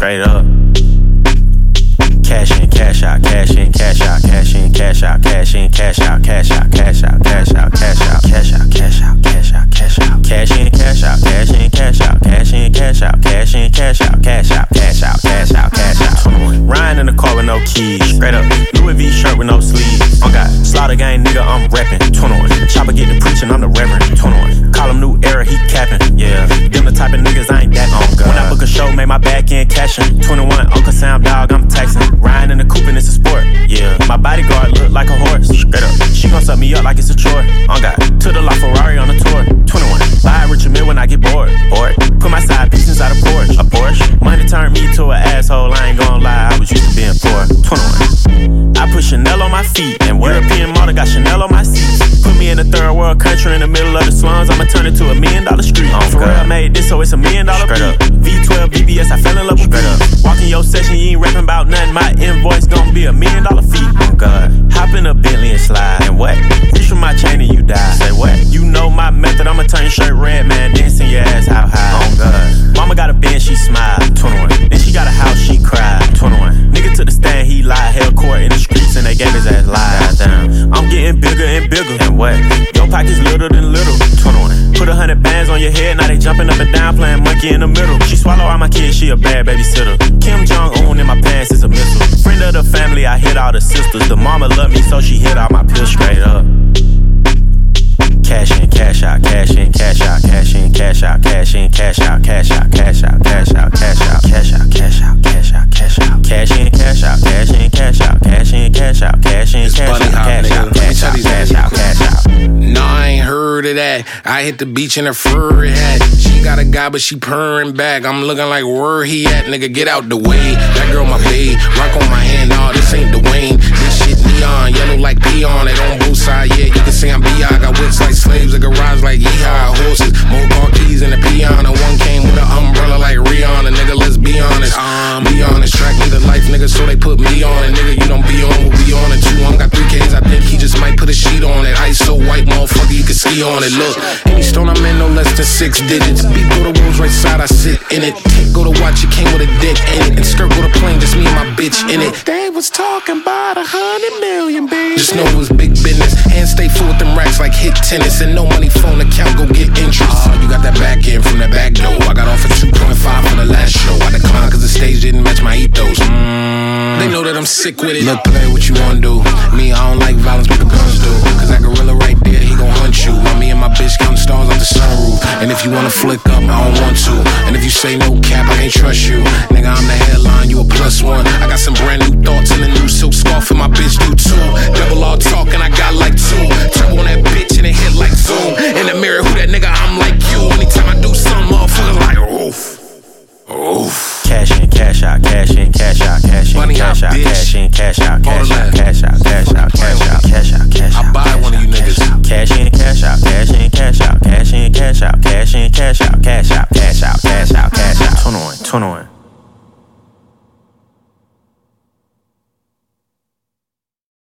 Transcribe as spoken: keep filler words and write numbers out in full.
straight up. Cash in, cash out, cash in, cash out, cash in, cash out, cash in, cash out, cash out, cash out, cash out, cash out, cash out, cash out, cash out, cash out, cash in, cash out, cash in, cash out, cash in, cash out, cash in, cash out, cash out, cash out, cash out, cash out. Riding in the car with no keys, straight up. Louis V shirt with no sleeves. On God, Slaughter Gang nigga, I'm reppin'. twenty-one. Chopper get to preaching, I'm the reverend. twenty-one. Call him new era, he capping. Yeah, them the type of niggas I ain't that on God. When I book a show, make my back end cashin'. twenty-one, Uncle Sam dog, I'm taxing. Riding in the coupe and it's a sport. Yeah, my bodyguard look like a horse. Straight up, she gon' suck me up like it's a chore. On God, to the La Ferrari on the tour. twenty-one. Buy a Richard Mille when I get bored. Bored. Put my side piece inside a Porsche. A Porsche. Money turned me to an asshole. I ain't gon' lie, I was used to being poor. twenty-one. I put Chanel on my feet and European model got Chanel on my seats. Put me in a third world country in the middle of the slums. I'ma turn it to a million dollar street. Oh, for real, I made this so it's a million dollar beat. V twelve B B S, I fell in love with straight up. Walk in your session, you ain't rapping about nothing. My invoice gon' be a million dollar fee. Oh God, hop in a Bentley and slide. And what? Reach for my chain and you die. Say what? You know my method. I'ma turn your shirt red, man. Then send your ass out high. Oh God, mama got a Benz, she smiled. twenty-one. Then she got a house, she cried. twenty-one. Nigga to the stand, he lied. Held court in the streets and they gave his ass lies. Damn, I'm getting bigger and bigger. And what? Your pockets little than little. twenty-one. Put a hundred bands on your head, now they jumping up and down, playing monkey in the middle. She swallow all my kids, she a bad babysitter. Kim Jong-un in my pants is a missile. Friend of the family, I hit all the sisters. The mama love me, so she hit all my pills straight up. Cash in, cash out, cash in, cash out, cash in, cash out, cash in, cash out, cash out, cash out, cash out, cash out, cash out, cash out, cash out, cash out, cash in, cash out, cash in, cash out, cash in, cash out, cash in, cash out, cash out, cash out, cash out, cash out. No, I ain't heard of that. I hit the beach in her furry hat. She got a guy, but she purring back. I'm looking like where he at, nigga. Get out the way. That girl my babe, rock on my hand. Nah, this ain't Dwayne. This shit neon, yellow like peon. It on both sides, yeah. You can say I'm B I. Got whips like slaves, a garage like yeehaw. Horses, more car keys in the peon. And one came with an umbrella like Rihanna. Nigga, let's be honest. Um, be honest, track me the life, nigga, so they put me on it. Nigga, you don't be on, we'll be on it too. I got three K's, I think he just might put a sheet on it. Ice so white, motherfucker, you can ski on it. Look, any stone I'm in, no less than six digits. Beat go the rules right side, I sit in it. Take go to watch, it came with a dick in it. And skirt go to plane, just me and my bitch in it. They was talking about a hundred million, baby. Just know it was big business. Hands stay full with them racks like hit tennis. And no money phone account, go get interest. Uh, you got that back end from that back door. I got off at two point five for the last show. I declined cause the stage didn't match my ethos. Mm, they know that I'm sick with it. Look, play what you wanna do. Me, I don't like violence, but the guns do. Cause that gorilla right there, he gon' hunt you. While me and my bitch counting stars off the sunroof. And if you wanna flick up, I don't want to. And if you say no cap, I can't trust you. Nigga, I'm the headline, you a plus one. I got some brand new thoughts in the new silk scarf, and my bitch do too. Double all talk and I got like two. Turbo on that bitch and it hit like zoom. In the mirror, who that nigga? I'm like you. Anytime I do something, motherfuckers like oof. Oof. Cash in, cash out, cash in, cash out, cash in, cash out, cash in, cash out, cash out, cash out, cash out, cash out, cash out, cash out. I buy one of you niggas. Cash in, cash out, cash in, cash out, cash in, cash out, cash in, cash out, cash out, cash out, cash out, cash out. twenty-one, twenty-one.